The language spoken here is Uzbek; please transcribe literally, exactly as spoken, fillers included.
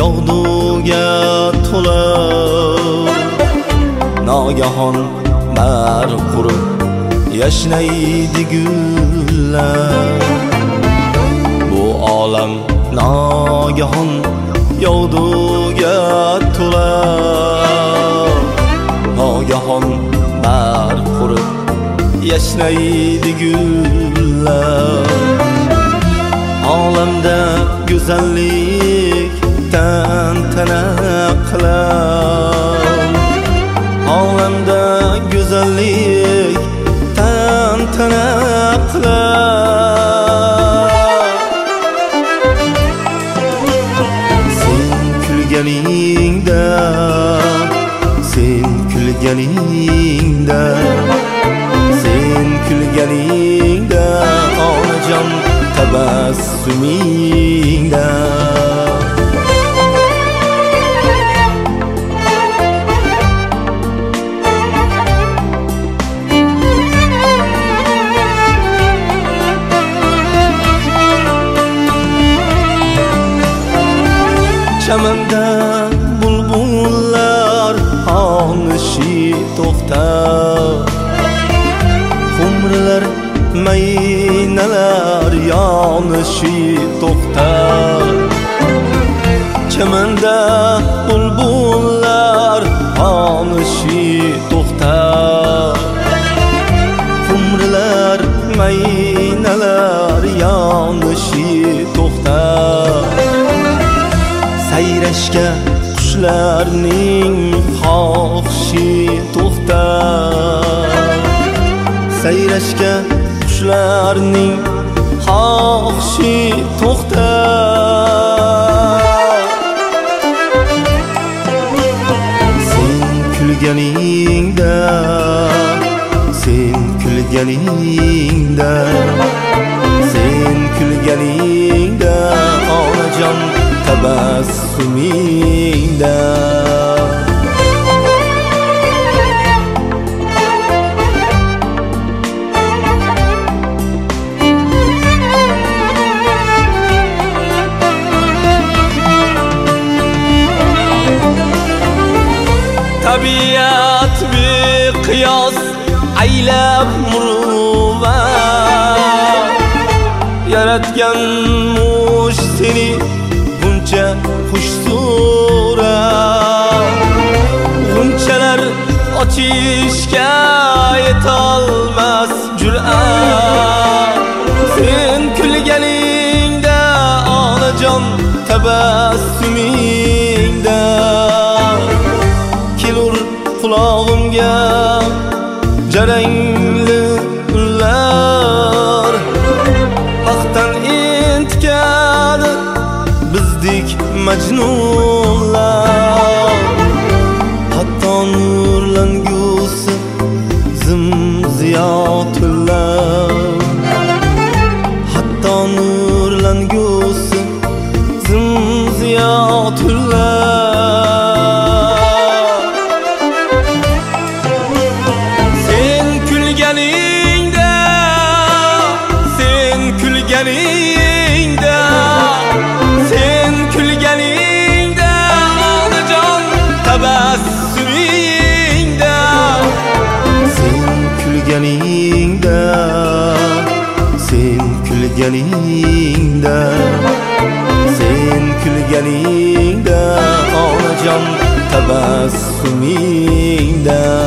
yog'duga to'lib nogahon bar qurib yashnaydi gullar. Bu olam nogahon yog'duga to'lib nogahon bar qurib yashnaydi gullar. Olamda go'zallik tantana qilar, olamda go'zallik tantana qilar. Sen kulganingda, sen kulganingda, sen kulganingda onajon tabassumingda. Chamanda bulbullar xonishi to'xtar, xumrilar maynalar yonishi to'xtar. Chamanda bulbullar xonishi to'xtar, xumrilar maynalar yonishi to'xtar. Sayrashga qushlarning xohishi to'xtar, sayrashga qushlarning xohishi to'xtar. Sen kulganingda, sen kulganingda, sen kulganingda onajon tabassumingda. Tabiat beqiyos aylab muruvvat yaratgan mush seni buncha xush surat. G'unchalar ochishga yetolmas jur'at. Sen kulganingda onajon tabassumingda. Kelur qulog'imga jarangli unlar, baxtdan entikadi bizdek majnunlar. Hatto nurlangusi zimziyotullar, hatto nurlangusi zimziyotullar. Sen kulganingda, sen kulganingda, sen kulganingda onajon tabassumingda. Sen kulganingda, sen kulganingda, sen kulganingda onajon tabassumingda.